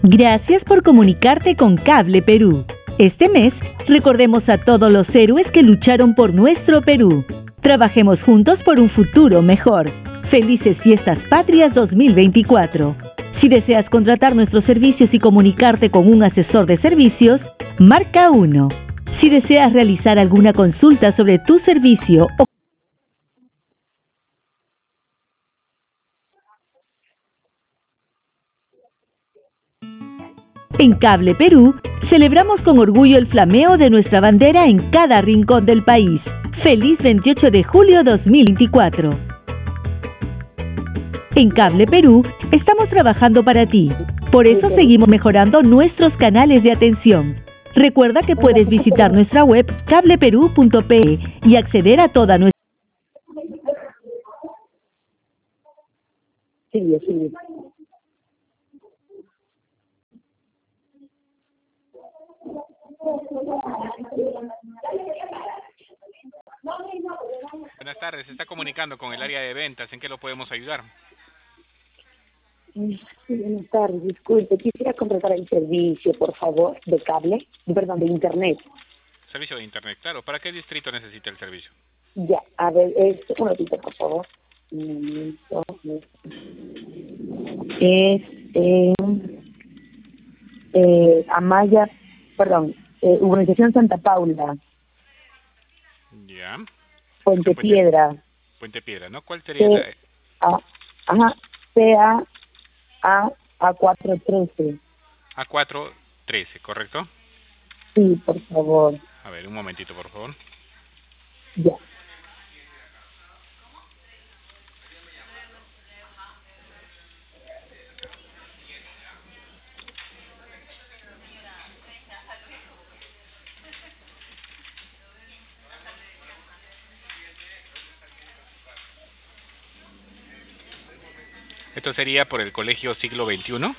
Gracias por comunicarte con Cable Perú. Este mes, recordemos a todos los héroes que lucharon por nuestro Perú. Trabajemos juntos por un futuro mejor. Felices Fiestas Patrias 2024. Si deseas contratar nuestros servicios y comunicarte con un asesor de servicios, marca 1. Si deseas realizar alguna consulta sobre tu servicio o en Cable Perú, celebramos con orgullo el flameo de nuestra bandera en cada rincón del país. ¡Feliz 28 de julio 2024! En Cable Perú, estamos trabajando para ti. Por eso seguimos mejorando nuestros canales de atención. Recuerda que puedes visitar nuestra web cableperú.pe y acceder a toda nuestra... Sí. Buenas tardes, se está comunicando con el área de ventas. ¿En qué lo podemos ayudar? Sí, buenas tardes, disculpe, quisiera contratar el servicio, por favor, de cable, perdón, de internet. Servicio de internet, claro. ¿Para qué distrito necesita el servicio? Ya, a ver, un ratito, por favor. Es Amaya, perdón, Urbanización Santa Paula, Ya. Puente Piedra. Puente Piedra, ¿no? ¿Cuál sería la...? A413. A413, ¿correcto? Sí, por favor. A ver, un momentito, por favor. Ya. Esto sería por el Colegio Siglo XXI.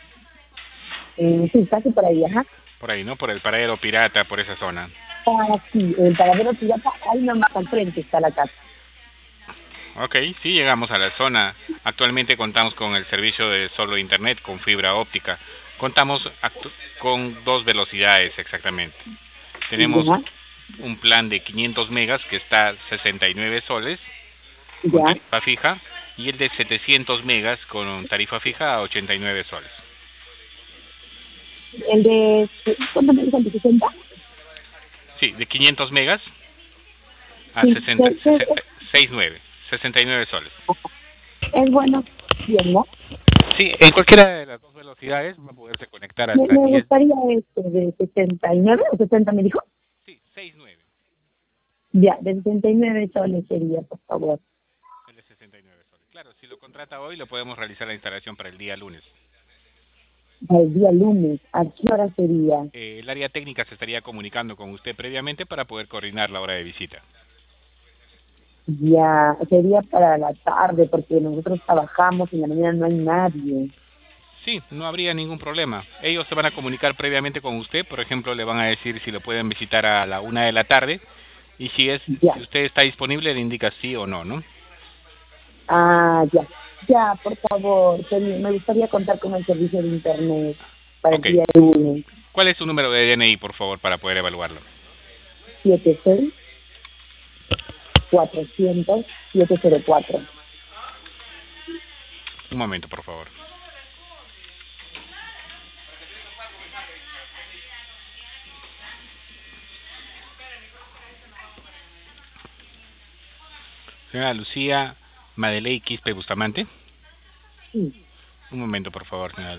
Sí, casi por ahí, ajá. Por ahí, ¿no? Por el Paradero Pirata, por esa zona. Sí, el Paradero Pirata, ahí nomás al frente está la casa. Ok, sí, llegamos a la zona. Actualmente contamos con el servicio de solo internet con fibra óptica. Contamos con 2 velocidades exactamente. Tenemos un plan de 500 megas que está a 69 soles con tarifa fija y el de 700 megas con tarifa fija a 89 soles. ¿El de cuánto me dijo, el de 60? Sí, de 500 megas a 69 soles. Es bueno, bien, ¿no? Sí, en cualquiera de las 2 velocidades va a poderse conectar hasta 10. Me gustaría de 69 o 60 me dijo. Sí, 69. Ya, de 69 soles sería, por favor. El de 69 soles. Claro, si lo contrata hoy, lo podemos realizar la instalación para el día lunes. El día lunes, ¿a qué hora sería? El área técnica se estaría comunicando con usted previamente para poder coordinar la hora de visita. Ya, sería para la tarde porque nosotros trabajamos y en la mañana no hay nadie. Sí, no habría ningún problema. Ellos se van a comunicar previamente con usted, por ejemplo, le van a decir si lo pueden visitar a la 1 de la tarde y si usted está disponible le indica sí o no, ¿no? Ya, por favor, me gustaría contar con el servicio de internet para el día lunes. ¿Cuál es su número de DNI, por favor, para poder evaluarlo? 76-400-704. Un momento, por favor. Señora Lucía Madeley Quispe Bustamante. Sí. Un momento, por favor, señora.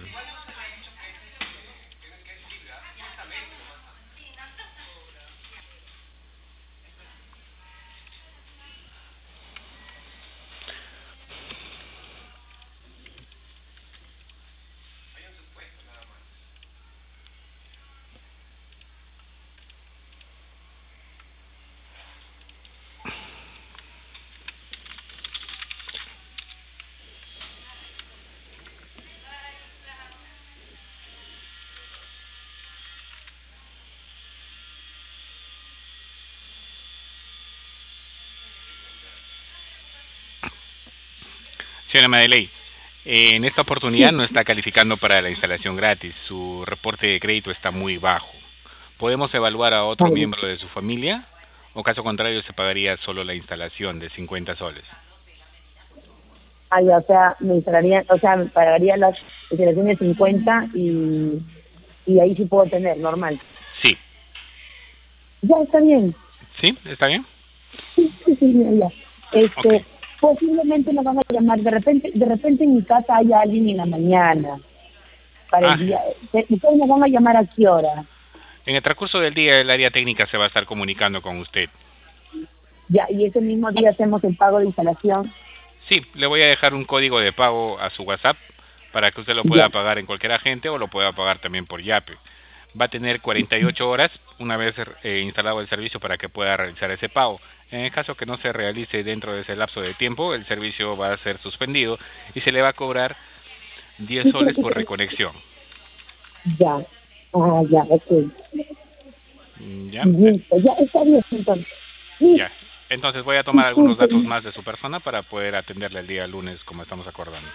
Señora Madeley, En esta oportunidad no está calificando para la instalación gratis. Su reporte de crédito está muy bajo. Podemos evaluar a otro miembro de su familia, o caso contrario se pagaría solo la instalación de 50 soles. Ya, o sea, me pagaría las instalaciones de 50 y ahí sí puedo tener, normal. Sí. Ya, está bien. ¿Sí? ¿Está bien? Sí, ya. Okay. Posiblemente nos van a llamar, de repente en mi casa hay alguien en la mañana, para el día. ¿Ustedes nos van a llamar a qué hora? En el transcurso del día el área técnica se va a estar comunicando con usted. Ya, y ese mismo día hacemos el pago de instalación. Sí, le voy a dejar un código de pago a su WhatsApp para que usted lo pueda pagar en cualquier agente o lo pueda pagar también por Yape. Va a tener 48 horas una vez instalado el servicio para que pueda realizar ese pago. En el caso que no se realice dentro de ese lapso de tiempo, el servicio va a ser suspendido y se le va a cobrar 10 soles por reconexión. Ya, ya, ok. Ya. Listo, ya está bien entonces. Ya. Entonces voy a tomar algunos datos más de su persona para poder atenderle el día lunes como estamos acordando.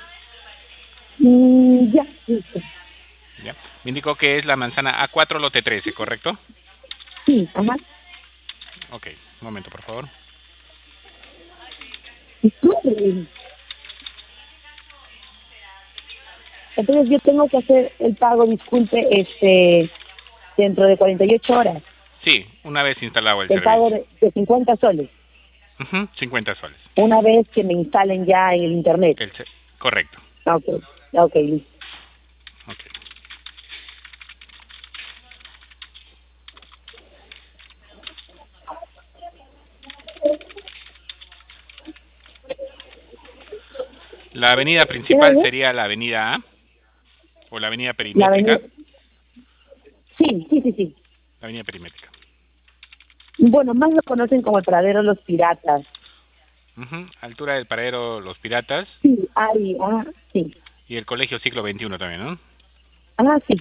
Ya, listo. Ya. Me indicó que es la manzana A4 lote 13, ¿correcto? Sí, ajá. Ok, un momento por favor. Entonces yo tengo que hacer el pago, disculpe, dentro de 48 horas. Sí, una vez instalado el servicio. El pago de 50 soles. 50 soles. Una vez que me instalen ya en el internet. Correcto. Ok, listo. Okay. La avenida principal sería la avenida A o la avenida perimétrica. Sí. La avenida perimétrica. Bueno, más lo conocen como el Paradero Los Piratas. Altura del Paradero Los Piratas. Sí, ahí, sí. Y el Colegio Siglo XXI también, ¿no? Sí.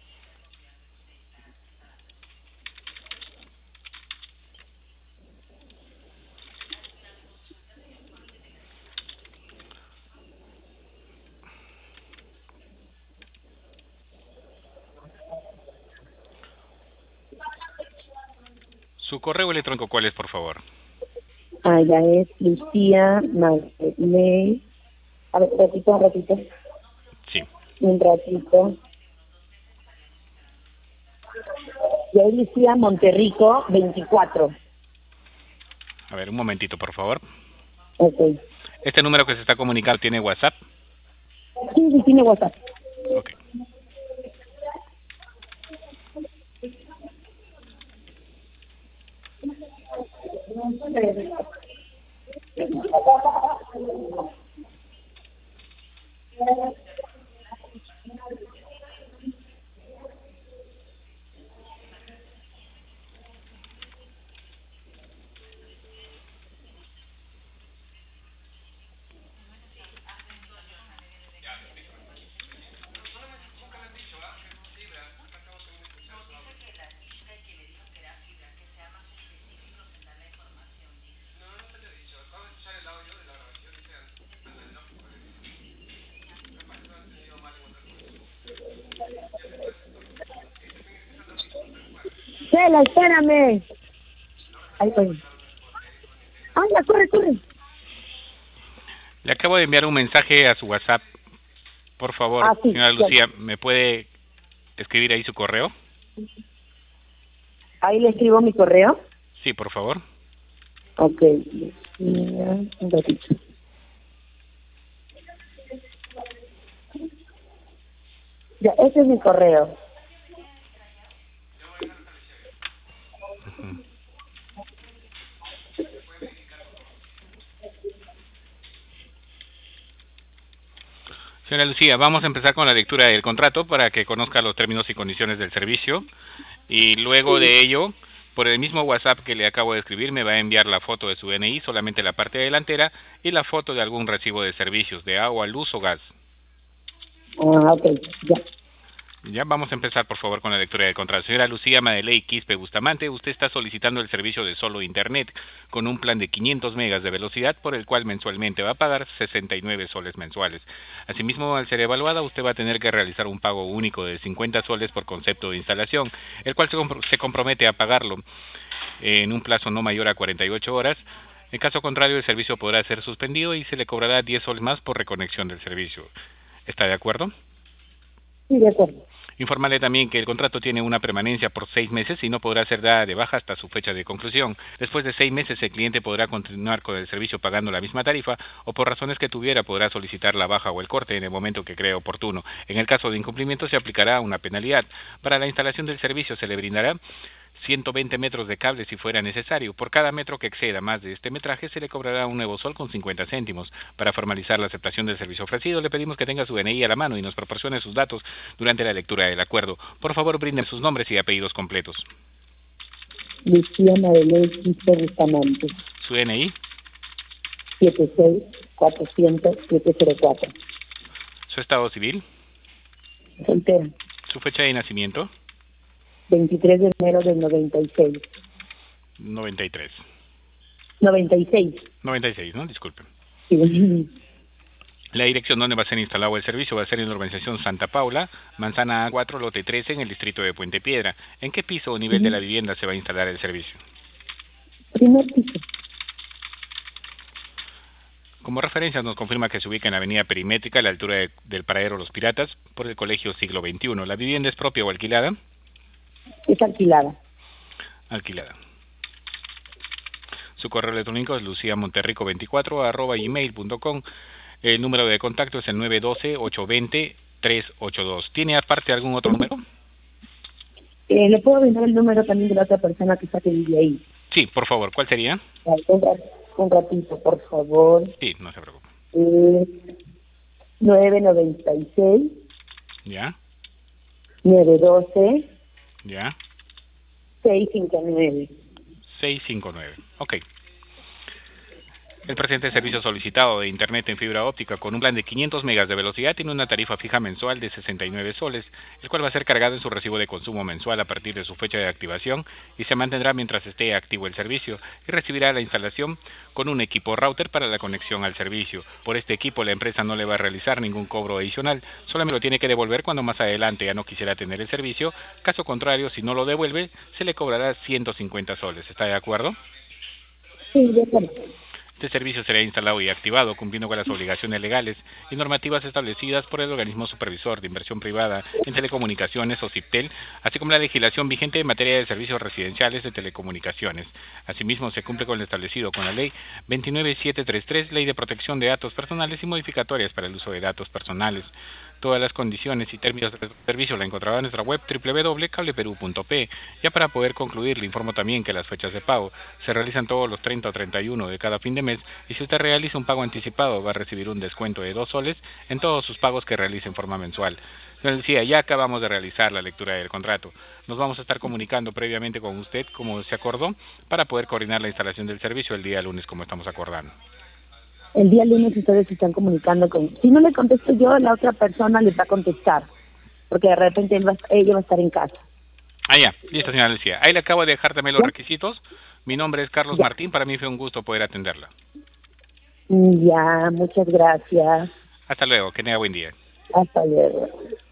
¿Su correo electrónico cuál es, por favor? Ya es Lucía Marley. A ver, ratito. Sí. Un ratito. Ya es Lucía Monterrico 24. A ver, un momentito, por favor. Ok. ¿Este número que se está comunicando tiene WhatsApp? Sí, tiene WhatsApp. Ok. Cela, espérame. Ahí estoy. Ya, corre. Le acabo de enviar un mensaje a su WhatsApp. Por favor, Sí, señora Lucía, ¿me puede escribir ahí su correo? Ahí le escribo mi correo. Sí, por favor. Ok. Un ratito. Ya, ese es mi correo. Señora Lucía, vamos a empezar con la lectura del contrato para que conozca los términos y condiciones del servicio. Y luego de ello, por el mismo WhatsApp que le acabo de escribir, me va a enviar la foto de su DNI, solamente la parte delantera, y la foto de algún recibo de servicios, de agua, luz o gas. Ok, ya. Ya vamos a empezar, por favor, con la lectura del contrato. Señora Lucía Madeley Quispe Bustamante, usted está solicitando el servicio de solo Internet con un plan de 500 megas de velocidad por el cual mensualmente va a pagar 69 soles mensuales. Asimismo, al ser evaluada, usted va a tener que realizar un pago único de 50 soles por concepto de instalación, el cual se compromete a pagarlo en un plazo no mayor a 48 horas. En caso contrario, el servicio podrá ser suspendido y se le cobrará 10 soles más por reconexión del servicio. ¿Está de acuerdo? Sí, de acuerdo. Informarle también que el contrato tiene una permanencia por 6 meses y no podrá ser dada de baja hasta su fecha de conclusión. Después de 6 meses el cliente podrá continuar con el servicio pagando la misma tarifa o por razones que tuviera podrá solicitar la baja o el corte en el momento que cree oportuno. En el caso de incumplimiento se aplicará una penalidad. Para la instalación del servicio se le brindará 120 metros de cable si fuera necesario. Por cada metro que exceda más de este metraje se le cobrará un nuevo sol con 50 céntimos. Para formalizar la aceptación del servicio ofrecido le pedimos que tenga su DNI a la mano y nos proporcione sus datos durante la lectura del acuerdo. Por favor, brinden sus nombres y apellidos completos. Lucía Madeley Quispe Bustamante. Su DNI. 76400-704. Su estado civil. Soltera. Su fecha de nacimiento. 23 de enero del 96. 93. 96. 96, ¿no? Disculpen. Sí. La dirección donde va a ser instalado el servicio va a ser en la urbanización Santa Paula, Manzana A4, lote 13, en el distrito de Puente Piedra. ¿En qué piso o nivel de la vivienda se va a instalar el servicio? Primer piso. Como referencia nos confirma que se ubica en la avenida Perimétrica, a la altura del paradero Los Piratas, por el Colegio Siglo XXI. ¿La vivienda es propia o alquilada? Es alquilada. Alquilada. Su correo electrónico es luciamonterrico24@gmail.com. El número de contacto es el 912-820-382. ¿Tiene aparte algún otro número? ¿Le puedo brindar el número también de la otra persona que está que vive ahí? Sí, por favor. ¿Cuál sería? Un ratito, por favor. Sí, no se preocupe. 996. ¿Ya? 912. ¿Ya? 659. 659. Ok. El presente servicio solicitado de Internet en fibra óptica con un plan de 500 megas de velocidad tiene una tarifa fija mensual de 69 soles, el cual va a ser cargado en su recibo de consumo mensual a partir de su fecha de activación y se mantendrá mientras esté activo el servicio y recibirá la instalación con un equipo router para la conexión al servicio. Por este equipo la empresa no le va a realizar ningún cobro adicional, solamente lo tiene que devolver cuando más adelante ya no quisiera tener el servicio. Caso contrario, si no lo devuelve, se le cobrará 150 soles. ¿Está de acuerdo? Sí, de acuerdo. Este servicio será instalado y activado cumpliendo con las obligaciones legales y normativas establecidas por el Organismo Supervisor de Inversión Privada en Telecomunicaciones o CIPTEL, así como la legislación vigente en materia de servicios residenciales de telecomunicaciones. Asimismo, se cumple con lo establecido con la Ley 29733, Ley de Protección de Datos Personales y modificatorias para el uso de datos personales. Todas las condiciones y términos del servicio la encontrará en nuestra web www.cableperu.p. Ya para poder concluir, le informo también que las fechas de pago se realizan todos los 30 o 31 de cada fin de mes y si usted realiza un pago anticipado va a recibir un descuento de 2 soles en todos sus pagos que realice en forma mensual. Les decía, ya acabamos de realizar la lectura del contrato. Nos vamos a estar comunicando previamente con usted, como se acordó, para poder coordinar la instalación del servicio el día lunes, como estamos acordando. El día lunes ustedes se están comunicando con... Si no le contesto yo, la otra persona les va a contestar, porque de repente ella va a estar en casa. Ah, ya. Listo, señora Lucía. Ahí le acabo de dejar también los requisitos. Mi nombre es Carlos Martín. Para mí fue un gusto poder atenderla. Ya, muchas gracias. Hasta luego. Que tenga buen día. Hasta luego.